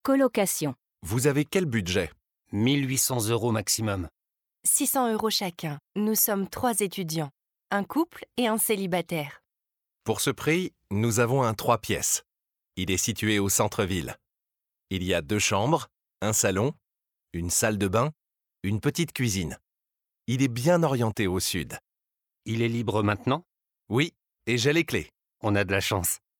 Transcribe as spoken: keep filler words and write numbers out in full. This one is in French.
Colocation. Vous avez quel budget? mille huit cents euros maximum. six cents euros chacun. Nous sommes trois étudiants. Un couple et un célibataire. Pour ce prix, nous avons un trois pièces. Il est situé au centre-ville. Il y a deux chambres, un salon, une salle de bain, une petite cuisine. Il est bien orienté au sud. Il est libre maintenant? Oui, et j'ai les clés. On a de la chance.